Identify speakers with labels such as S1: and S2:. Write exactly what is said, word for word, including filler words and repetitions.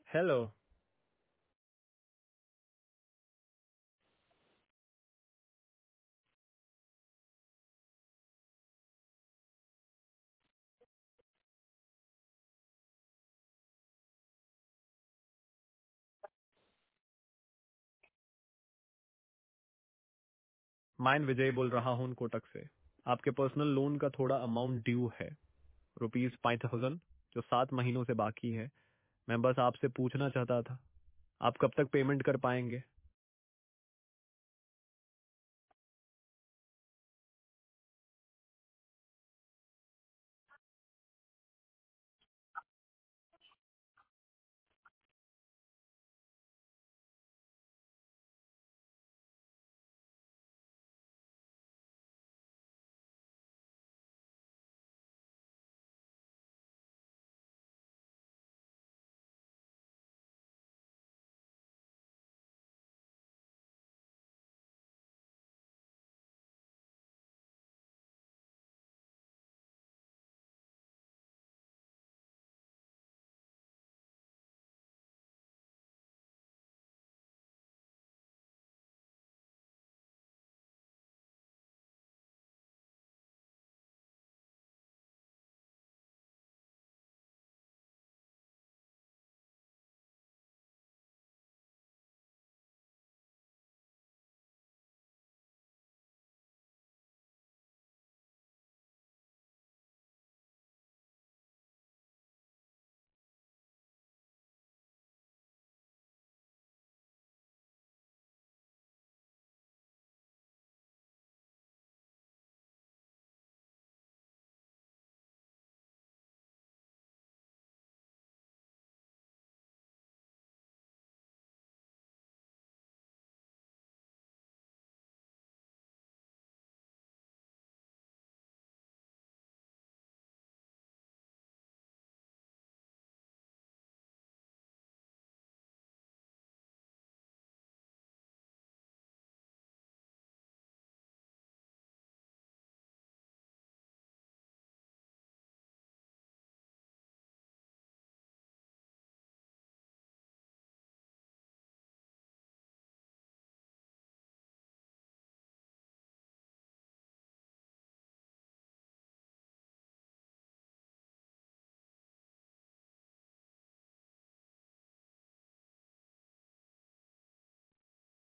S1: Hello. मैं विजय बोल रहा हूँ कोटक से। आपके पर्सनल लोन का थोड़ा अमाउंट ड्यू है, रुपीज फाइव थाउजेंड, जो सात महीनों से बाकी है। मैं बस आपसे पूछना चाहता था, आप कब तक पेमेंट कर पाएंगे?